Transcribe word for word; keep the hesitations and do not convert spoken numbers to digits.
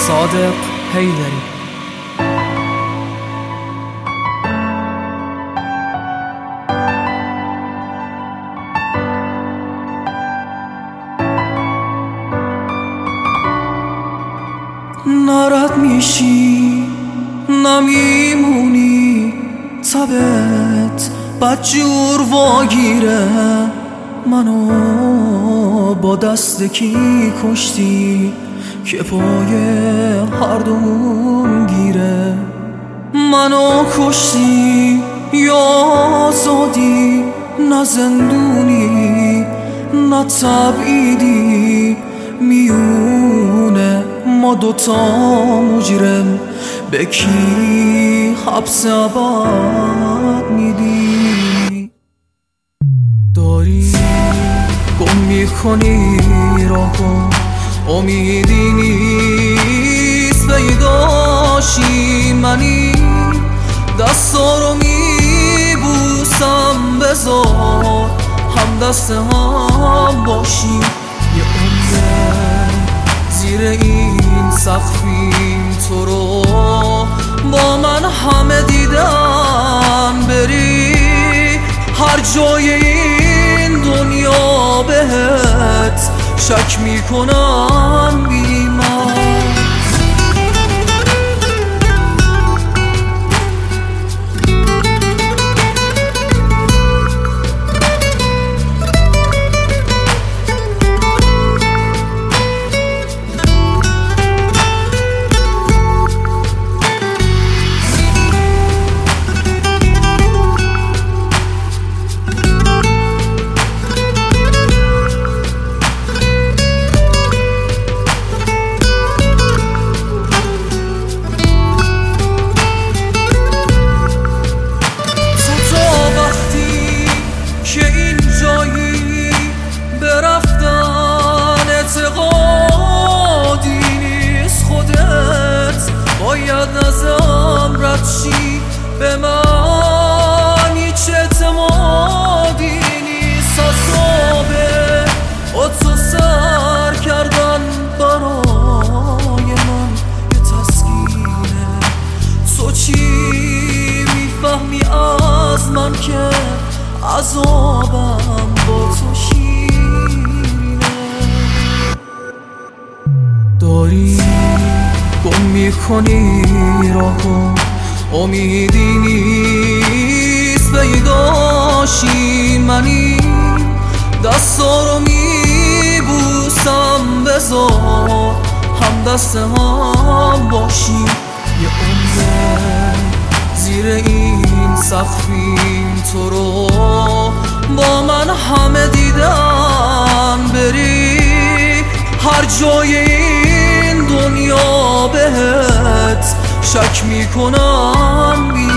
صادق حیدری. ناراحت میشی نمیمونی، تبت بدجور واگیره، منو با دست کی کشتی که پای هر دومون گیره. منو کشتی یا آزادی، نه زندونی نه تبعیدی، میونه ما دوتا مجرم، به کی حبس ابد میدی؟ داری گم میکنی راهو، امیدی نیست پیداشی، منی دستا رو میبوسم، بذار هم دست هم باشیم. یه عمره زیر این سقفیم، تو رو با من همه دیدم، بری هر جای این دنیا بهت شک میکنم بی من. ازم رد شی، به من هیچ اعتمادی نیست، عذابه خودتو سر کردن برای من یه تسکینه. تو چی میفهمی از من که عذابم با تو شیرینه؟ داری گم میکنی راهو، امیدی نیست پیداشی، منی دستا رو میبوسم، بذار هم دست هم باشیم. یه عمره زیر این سقفیم، تو رو با من همه دیدم، بری هر جای این دنیا بهت شک میکنم.